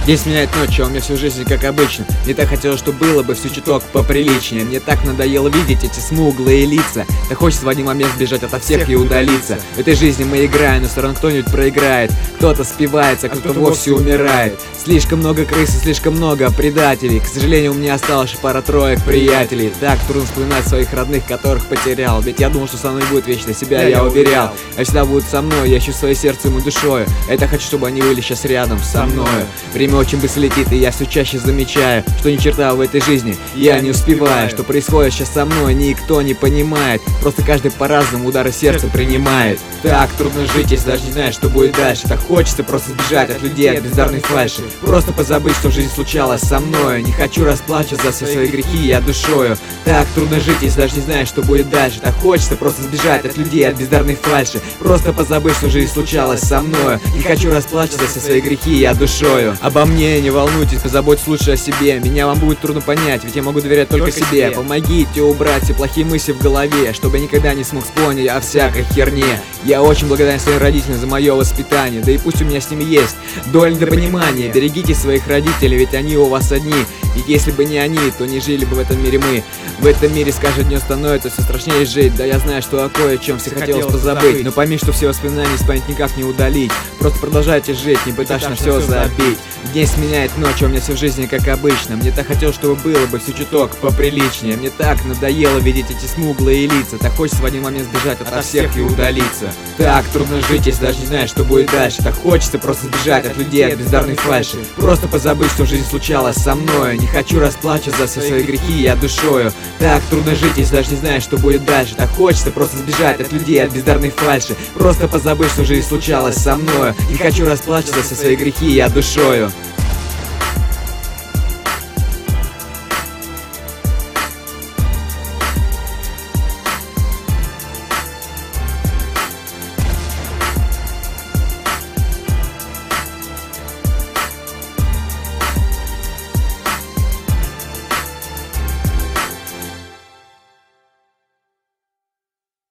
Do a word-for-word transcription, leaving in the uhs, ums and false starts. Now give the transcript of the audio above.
День сменяет ночь, а у меня всю жизнь как обычно. Мне так хотелось, что было бы все чуток поприличнее. Мне так надоело видеть эти смуглые лица. Так хочется в один момент сбежать ото всех и удалиться. В этой жизни мы играем, но все равно кто-нибудь проиграет. Кто-то спивается, а кто-то вовсе умирает. Слишком много крыс и слишком много предателей. К сожалению, у меня осталось пара-троек приятелей. Так трудно вспоминать своих родных, которых потерял. Ведь я думал, что со мной будет вечно, себя я уверял. А всегда будут со мной, я ищу свое сердцем и душою. Это хочу, чтобы они были сейчас рядом со мною. Время очень быстро летит, и я все чаще замечаю, что ни черта в этой жизни я не успеваю. Что происходит сейчас со мной, никто не понимает. Просто каждый по-разному удары сердца принимает. Так трудно жить, если даже не знаешь, что будет дальше. Так хочется просто сбежать от людей, от бездарной фальши. Просто позабыть, что в жизни случалось со мной. Не хочу расплачиваться за все свои грехи, я душою. Так трудно жить, если даже не знаешь, что будет дальше. Так хочется просто сбежать от людей, от бездарной фальши. Просто позабыть, что в жизни случалось со мной. Не хочу расплачиваться за все свои грехи, я душою. Обо мне не волнуйтесь, позаботьтесь лучше о себе. Меня вам будет трудно понять, ведь я могу доверять только, только себе. себе Помогите убрать все плохие мысли в голове, чтобы я никогда не смог вспомнить о всякой херне. Я очень благодарен своим родителям за мое воспитание. Да и пусть у меня с ними есть доля недопонимания. Берегите своих родителей, ведь они у вас одни. И если бы не они, то не жили бы в этом мире мы. В этом мире с каждым днем становится все страшнее жить. Да я знаю, что о кое-чем все хотелось позабыть. Но пойми, что все воспоминания из памяти никак не удалить. Просто продолжайте жить, не пытаясь на все забить. День сменяет ночь, а у меня все в жизни как обычно. Мне так хотелось, чтобы было бы все чуток поприличнее. Мне так надоело видеть эти смуглые лица. Так хочется в один момент сбежать ото всех и удалиться. Так трудно жить, если даже не знаешь, что будет дальше. Так хочется просто сбежать от людей, от бездарной фальши. Просто позабыть, что в жизни случалось со мной. Не хочу расплачиваться за все свои грехи, я душою. Так трудно жить, если даже не знаешь, что будет дальше. Так хочется просто сбежать от людей, от бездарной фальши. Просто позабыть, что в жизни случалось со мной. Не хочу расплачиваться за все свои грехи, я душою.